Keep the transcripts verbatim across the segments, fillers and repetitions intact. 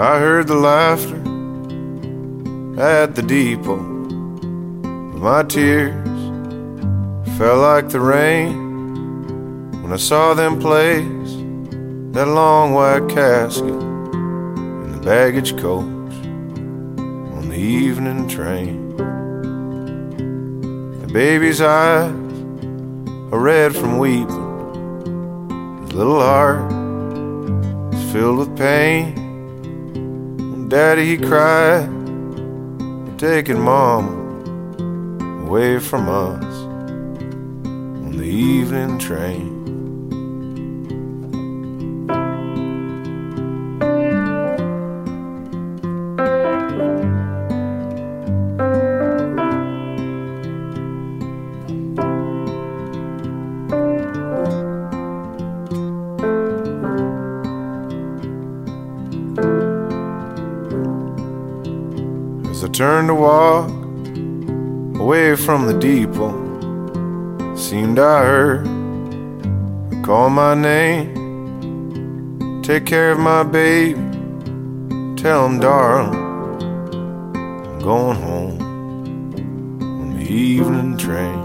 I heard the laughter at the depot. My tears fell like the rain when I saw them place that long white casket in the baggage coach on the evening train. The baby's eyes are red from weeping. His little heart is filled with pain. When Daddy, he cried, "You're taking Mama away from us on the evening train." As I turned to walk away from the depot, seemed I heard her call my name. "Take care of my baby, tell him, darling, I'm going home on the evening train."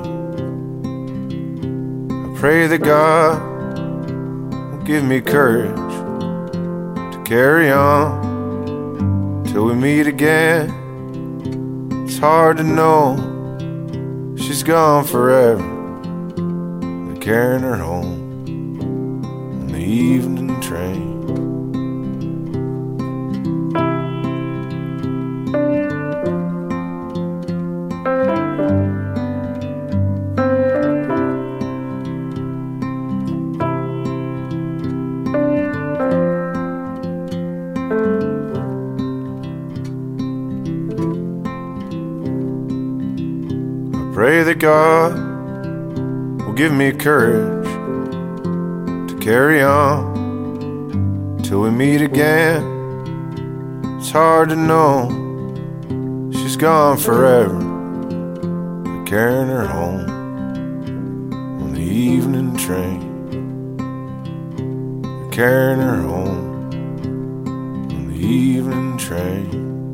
I pray that God will give me courage to carry on till we meet again. It's hard to know she's gone forever, they're carrying her home on the evening train. Pray that God will give me courage to carry on till we meet again. It's hard to know she's gone forever, they're carrying her home on the evening train. They're carrying her home on the evening train.